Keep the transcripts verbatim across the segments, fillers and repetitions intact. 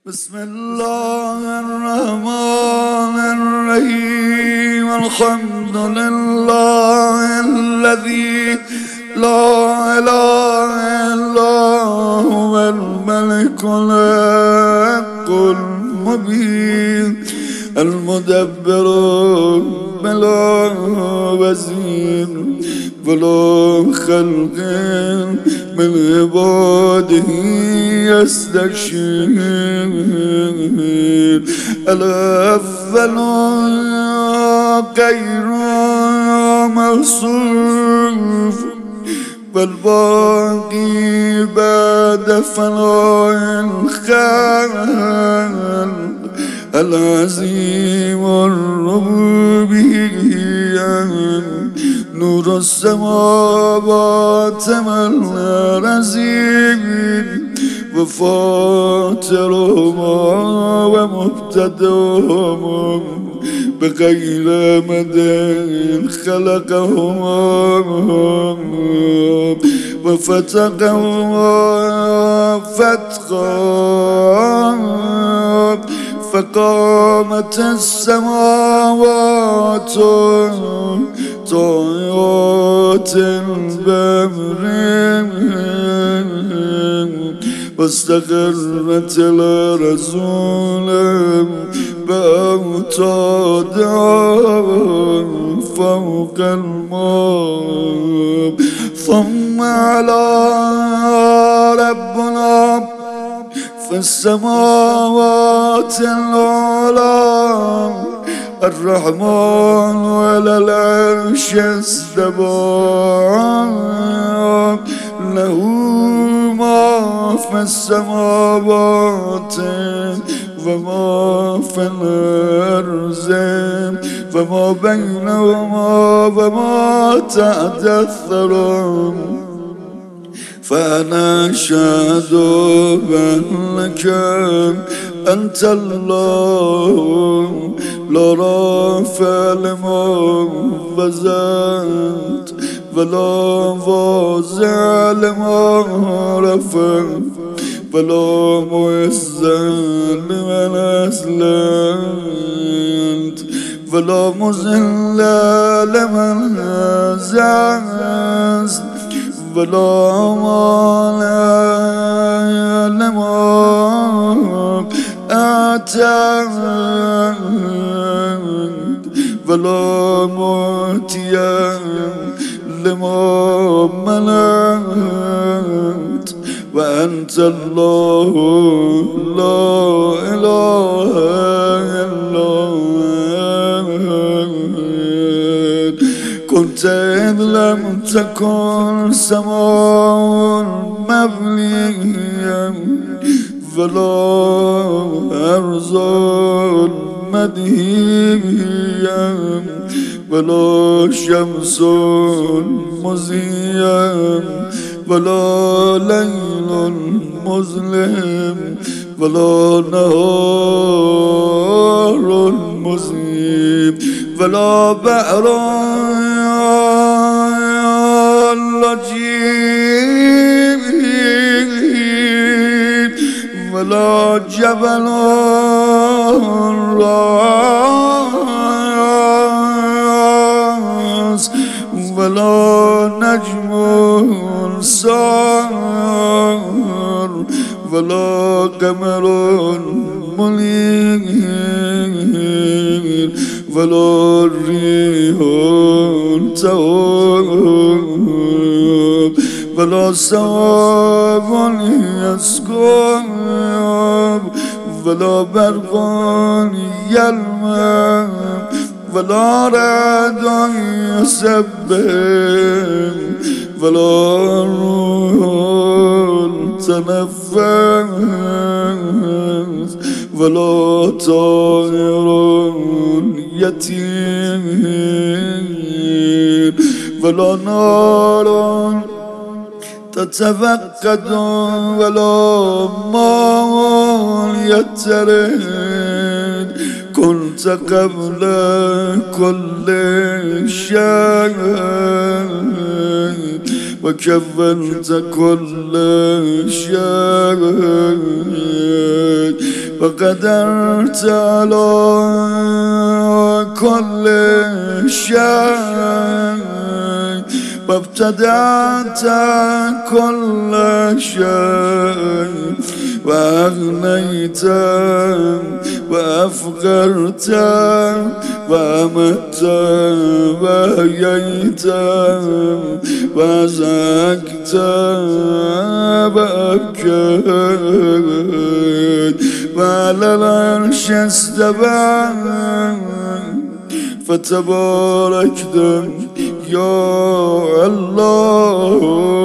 بسم الله الرحمن الرحيم الحمد لله الذي لا إله إلا هو الملك الحق المبين المدبر بلا وزير بلا خلق من عباده يستكشف الأول غير موصوف والباقي بعد فناء الخلق العظيم الربوبية نور السماوات والأرضين وفاطرهما ومبتدأهما بغير مدى خلقهما وفتقهما فتقا فقامت السماوات طايات بأمر واستقرت الرسول بأوتاد فوق الماء ثم على ربنا في السماوات العلى الرحمن على العرش استوى له ما في السماوات وما في الأرض وما بينهما وما تحت الثرى فأنا أشهد بأنك أنت الله لا رافع لما وزنت ولا واضع لما رفع ولا معز لمن أسلمت ولا مذل لمن عززت ولا مانع لما أعطيت ولا معطي لما منعت وأنت الله لا إله إلا أنت كنت إذ لم تكن سماء مبنيا ولا أرض مدهيا ولا شمس مضيا ولا ليل مظلم ولا نهار مظلم ولا بحر لجيب ولا جبل راس ولا نجم سار ولا قمر منير ولا ريح تهب ولا سحاب يسكب ولا برق يلمع ولا رعد يسبح ولا روح تنفس ولا طائر يطير ولا نار تتفقد ولا ماء يترد كنت قبل كل شيء وكفنت كل شيء وقدرت على كل شيء وابتدعت كل شيء وأغنيت وأفقرت وأمت وأحييت وأزكت وأبكيت وعلى العرش استوى فتباركت يا الله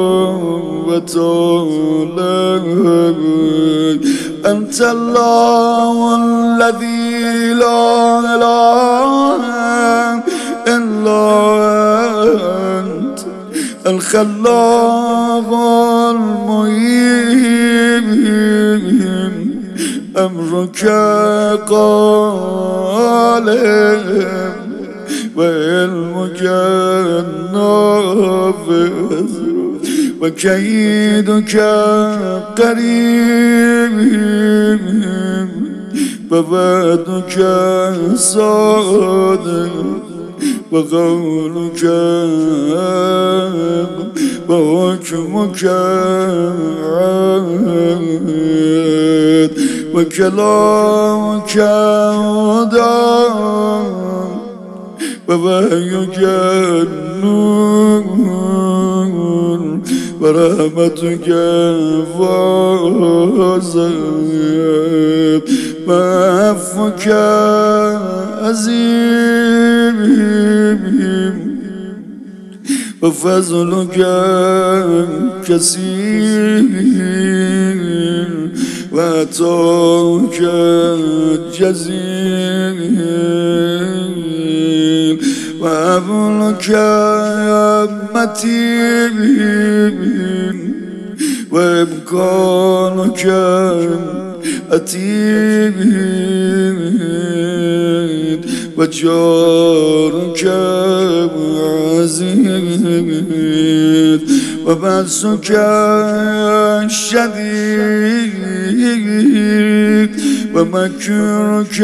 وتعالى أنت الله الذي لا إله إلا أنت الخلاق المعين أمرك قالب وعلمك النافذ وكيدك قريب ووعدك صادق وقولك وحكمك عاد وكلامك ودام ووحيك النور ورحمتك فاضل وعفوك عظيم وفضلك كثير وعطاك جزيل وعفوك متين وإمكانك أتيب وجارك عزيز وبأسك شديد ومكرك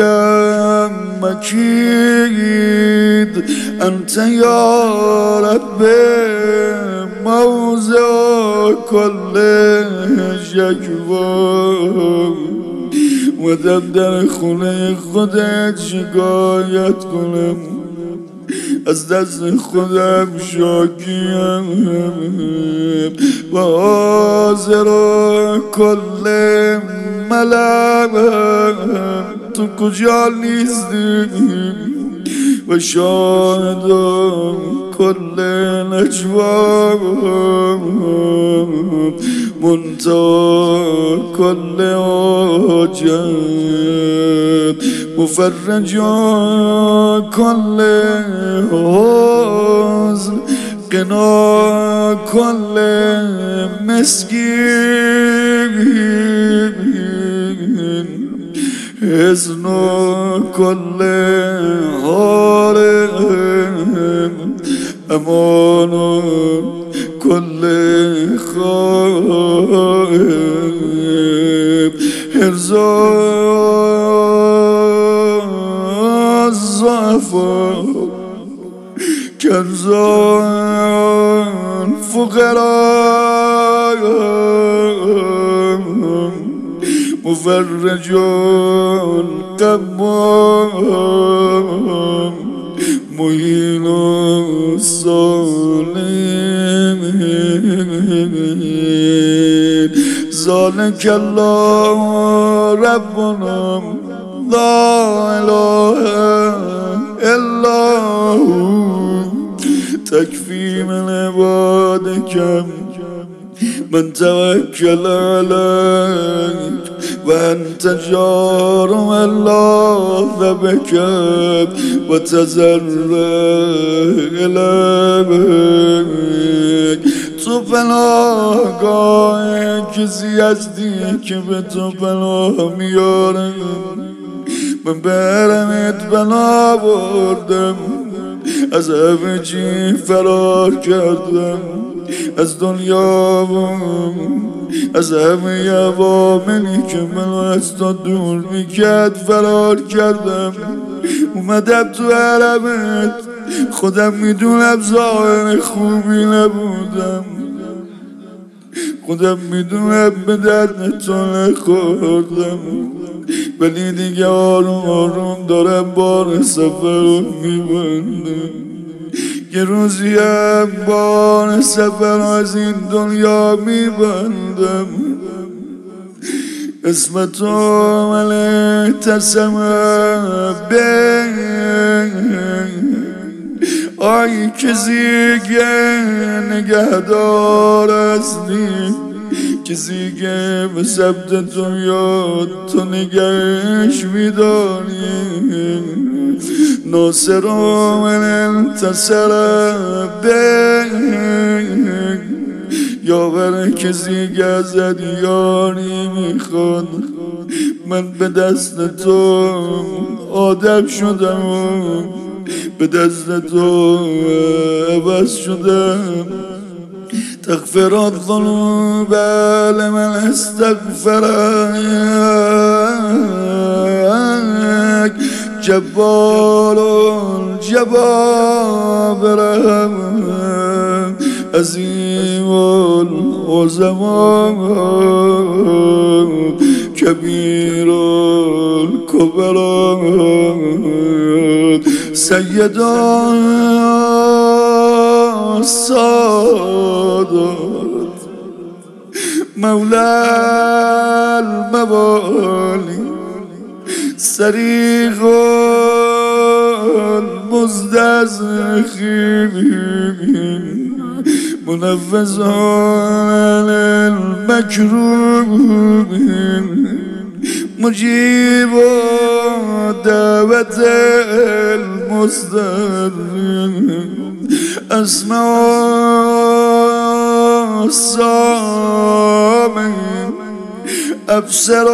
مكيد أنت يا ربي موضع كل شكوى ودم در خونه خودت شکایت کنم از دست خودم شاکیم و حاضر کل ملم تو کجا نیستی و شاهدم کل نجوام منتهى كل حاجت مفرج كل حزن قنا كل مسكين حزن كل حارم امان كل خائب ارزاز ضعفا كنزان فقراء مفرجون قبام مهين الظالمين ذلك الله ربنا لا إله إلا هو تكفي من عبادك من توكل عليك وأنت جار من لاذ بك وتزرع إليك تو پناهگاه کسی هستی که به تو پناه میاره من برمت پناه بردم از همه چی فرار کردم از دنیا و از همه عواملی که منو از تو دور میکرد فرار کردم، اومدم تو حرمت. خودم میدونم ظاهر خوبی نبودم، خودم میدونم به درد تو نخوردم، ولی دیگه آروم آروم دارم بار سفر رو میبندم. یه روزی هم بار سفر از این دنیا میبندم. اسم تو ملک تسمه به آی کسی که نگهدار هستی، کسی که به ثبت تو یاد تو نگهش میداری. ناصر من انتصر به یاور کسی که ازت یاری میخواد. من به دست تو آدم شدم و به دست تو عوض شدم. تغفر الذنوب لمن استغفرك جبار الجبابرة عظيم العظماء كبير الكبراء سيد السادات مولى الموالي صريخ المستضعفين منفذ عن المكروبين مجيب دعوة المضطرين أسمع الصامين أبصر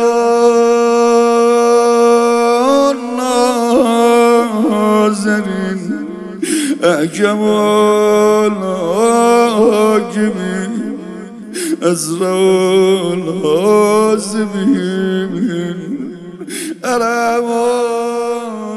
الناظرين أحكم الحاكمين أزرع الحاسبين أرحم